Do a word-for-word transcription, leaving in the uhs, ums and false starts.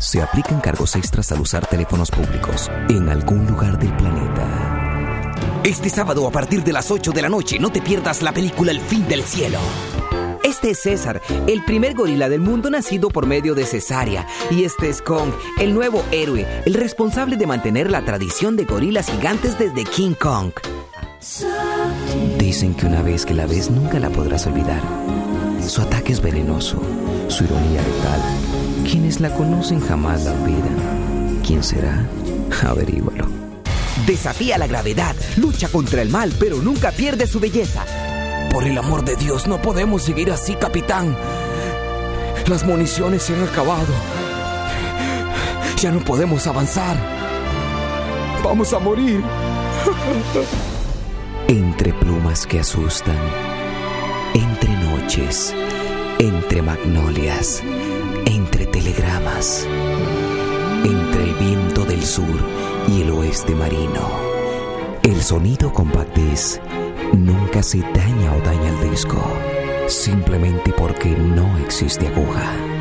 Se aplican cargos extras al usar teléfonos públicos en algún lugar del planeta. Este sábado a partir de las ocho de la noche no te pierdas la película El fin del cielo. Este es César, el primer gorila del mundo nacido por medio de cesárea. Y este es Kong, el nuevo héroe, el responsable de mantener la tradición de gorilas gigantes desde King Kong. Dicen que una vez que la ves nunca la podrás olvidar. Su ataque es venenoso, su ironía letal. Quienes la conocen jamás la olvidan. ¿Quién será? Averígualo. Desafía la gravedad, lucha contra el mal, pero nunca pierde su belleza. Por el amor de Dios, no podemos seguir así, capitán. Las municiones se han acabado. Ya no podemos avanzar. Vamos a morir. Entre plumas que asustan, entre noches, entre magnolias, entre telegramas, entre el viento del sur y el oeste marino, el sonido compact disc nunca se daña o daña el disco, simplemente porque no existe aguja.